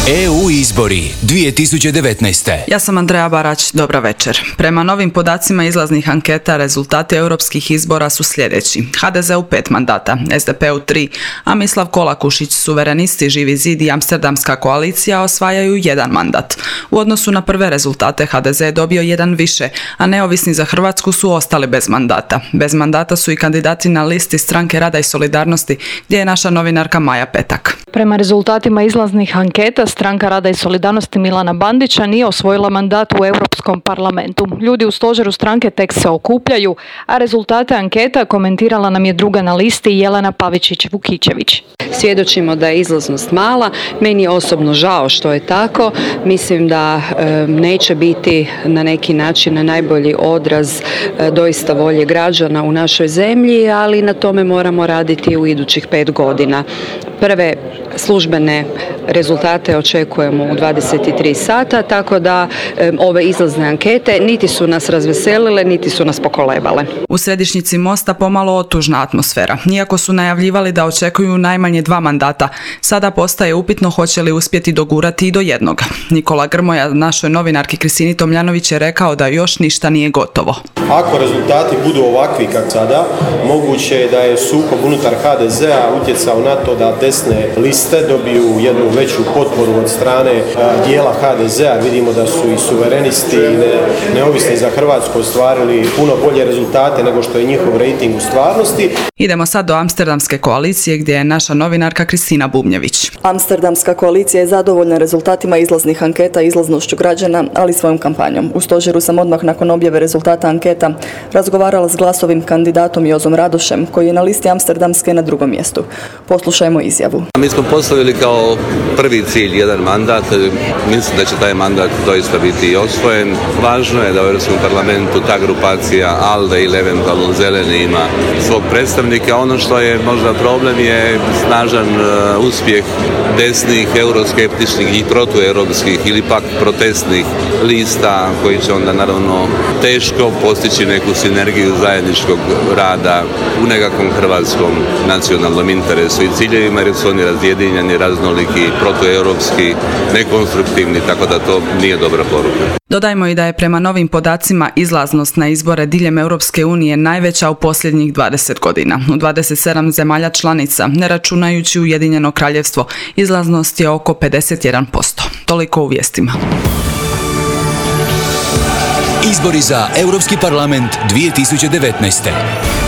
EU izbori 2019. Ja sam Andreja Barać, dobra večer. Prema novim podacima izlaznih anketa, rezultati europskih izbora su sljedeći. HDZ-u 5 mandata, SDP-u 3, a Mislav Kolakušić, Suverenisti, Živi zid i Amsterdamska koalicija osvajaju 1 mandat. U odnosu na prve rezultate HDZ je dobio 1 više, a Neovisni za Hrvatsku su ostali bez mandata. Bez mandata su i kandidati na listi Stranke rada i solidarnosti, gdje je naša novinarka Maja Petak. Prema rezultatima izlaznih anketa, Stranka rada i solidarnosti Milana Bandića nije osvojila mandat u Europskom parlamentu. Ljudi u stožeru stranke tek se okupljaju, a rezultate anketa komentirala nam je druga na listi Jelena Pavičić-Vukičević. Svjedočimo da je izlaznost mala, meni je osobno žao što je tako, mislim da neće biti na neki način najbolji odraz doista volje građana u našoj zemlji, ali na tome moramo raditi u idućih 5 godina. Prve službene rezultate očekujemo u 23 sata, tako da ove izlazne ankete niti su nas razveselile, niti su nas pokolebale. U središnjici Mosta pomalo otužna atmosfera. Iako su najavljivali da očekuju najmanje 2 mandata, sada postaje upitno hoće li uspjeti dogurati i do 1. Nikola Grmoja, našoj novinarki Kristini Tomljanović, je rekao da još ništa nije gotovo. Ako rezultati budu ovakvi kako sada, moguće je da je sukob unutar HDZ-a utjecao na to da desne liste dobiju jednu veću potporu od strane dijela HDZ-a. Vidimo da su i Suverenisti i Neovisni za Hrvatsku ostvarili puno bolje rezultate nego što je njihov rejting u stvarnosti. Idemo sad do Amsterdamske koalicije, gdje je naša novinarka Kristina Bubnjević. Amsterdamska koalicija je zadovoljna rezultatima izlaznih anketa i izlaznošću građana, ali i svojom kampanjom. U stožeru sam odmah nakon objave rezultata anketa razgovarala s Glasovim kandidatom Jozom Radošem, koji je na listi Amsterdamske na 2. mjestu. Poslušajmo izjavu. Mi smo postavili kao prvi cilj 1 mandat. Mislim da će taj mandat doista biti i osvojen. Važno je da u Europskom parlamentu ta grupacija ALDE ili eventualno Zeleni ima svog predstavnika. Ono što je možda problem je snažan uspjeh desnih, euroskeptičnih i protueuropskih ili pak protestnih lista koji će onda naravno teško postići neku sinergiju zajedničkog rada u nekakvom hrvatskom nacionalnom interesu i ciljevima, jer su oni razjedinjeni, raznoliki, protueuropski, nekonstruktivni, tako da to nije dobra poruka. Dodajmo i da je prema novim podacima izlaznost na izbore diljem Europske unije najveća u posljednjih 20 godina. U 27 zemalja članica, ne računajući Ujedinjeno Kraljevstvo, izlaznost je oko 51%. Toliko u vijestima. Izbori za Europski parlament 2019.